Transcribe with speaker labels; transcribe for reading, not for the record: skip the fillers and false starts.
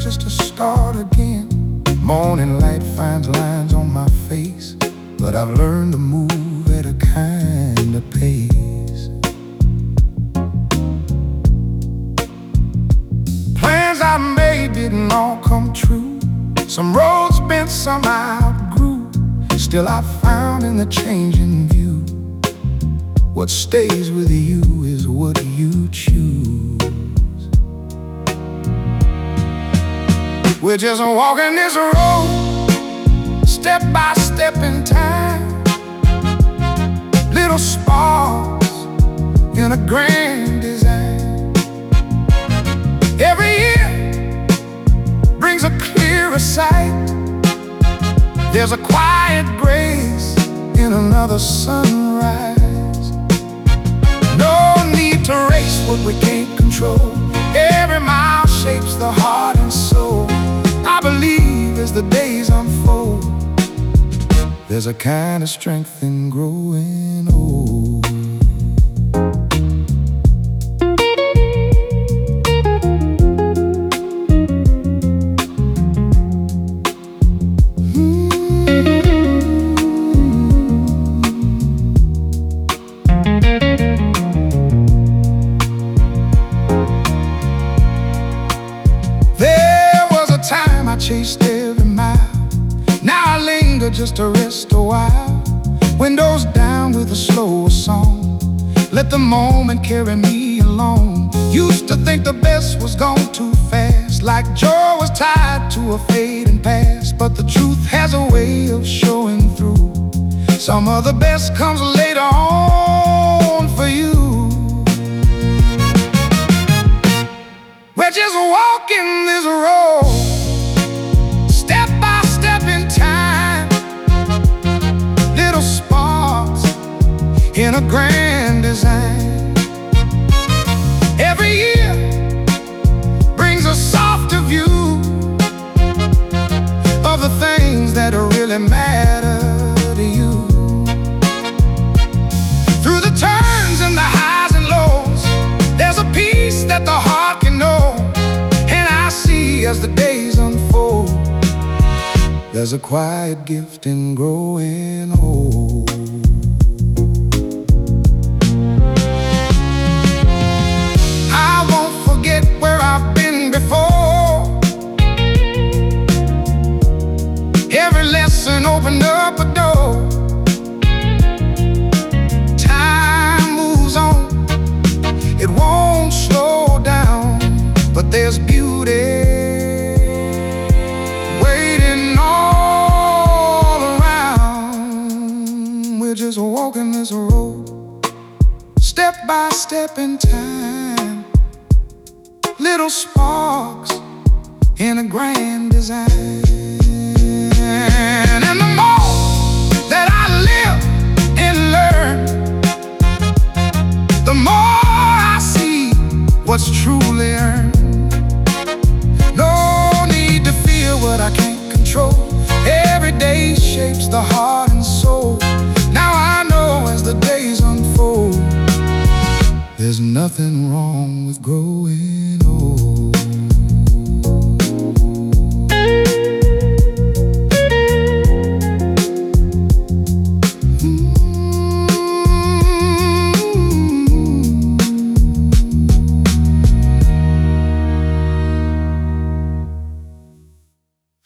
Speaker 1: just to start again. Morning light finds lines on my face, but I've learned to move at a kind of pace. Plans I made didn't all come true. Some roads bent, some I outgrew. Still I found in the changing view, what stays with you is what you choose. We're just walking this road, step by step in time. Little sparks in a grand design. Every year brings a clearer sight. There's a quiet grace in another sunrise. No need to race what we can't control. Every mile shapes the heart and soul. I believe as the days unfold, there's a kind of strength in growing old. Chased every mile. Now I linger just to rest a while. Windows down with a slower song. Let the moment carry me along. Used to think the best was gone too fast, like joy was tied to a fading past. But the truth has a way of showing through. Some of the best comes later on for you. We're just walking this road, step by step in time. Little sparks in a grand design. Every year brings a softer view of the things that really matter to you. Through the turns and the highs and lows, there's a peace that the heart can know. And I see as the days unfold, there's a quiet gift in growing old. I won't forget where I've been before. Every lesson opened up a door. Time moves on, it won't slow down, but there's beauty just walking this road, step by step in time. Little sparks in a grand design. And the more that I live and learn, the more I see what's truly earned. No need to fear what I can't control. Every day shapes the heart and soul. As the days unfold, there's nothing wrong with growing.